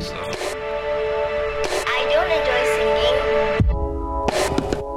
So I don't enjoy singing.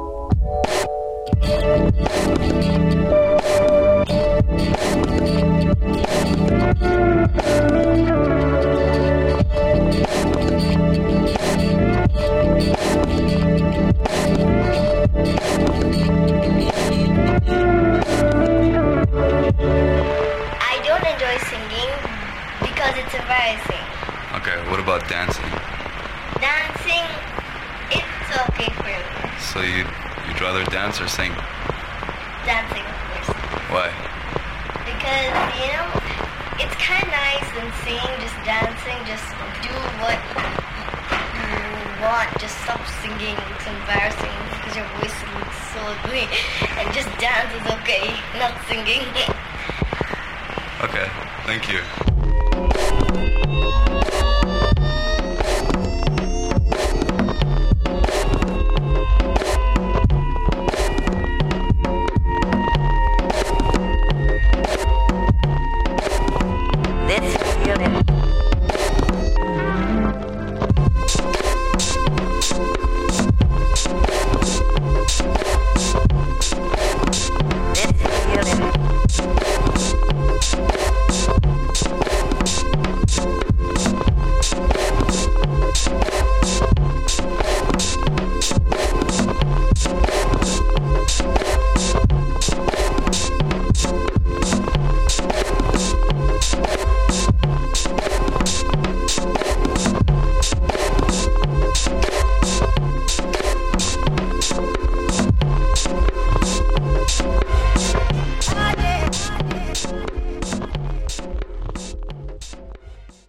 I don't enjoy singing because it's embarrassing. okay, what about dancing? Dancing, it's okay for me. So you'd rather dance or sing? Dancing, of course. Why? Because, it's kind of nice and singing, just dancing, just do what you want. Just stop singing, it's embarrassing because your voice looks so ugly. And just dance is okay, not singing. Okay, thank you.